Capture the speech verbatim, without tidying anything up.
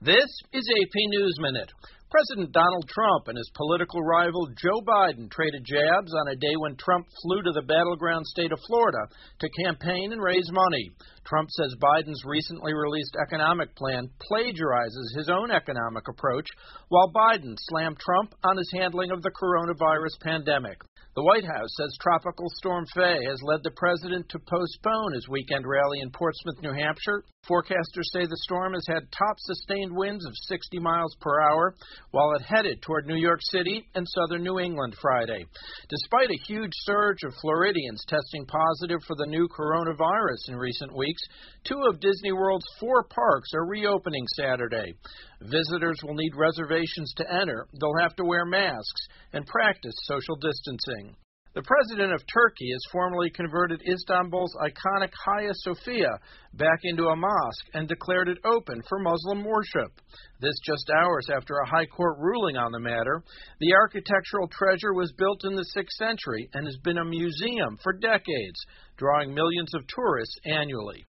This is A P News Minute. President Donald Trump and his political rival Joe Biden traded jabs on a day when Trump flew to the battleground state of Florida to campaign and raise money. Trump says Biden's recently released economic plan plagiarizes his own economic approach, while Biden slammed Trump on his handling of the coronavirus pandemic. The White House says Tropical Storm Faye has led the president to postpone his weekend rally in Portsmouth, New Hampshire. Forecasters say the storm has had top sustained winds of sixty miles per hour while it headed toward New York City and southern New England Friday. Despite a huge surge of Floridians testing positive for the new coronavirus in recent weeks, two of Disney World's four parks are reopening Saturday. Visitors will need reservations to enter. They'll have to wear masks and practice social distancing. The president of Turkey has formally converted Istanbul's iconic Hagia Sophia back into a mosque and declared it open for Muslim worship. This just hours after a high court ruling on the matter. The architectural treasure was built in the sixth century and has been a museum for decades, drawing millions of tourists annually.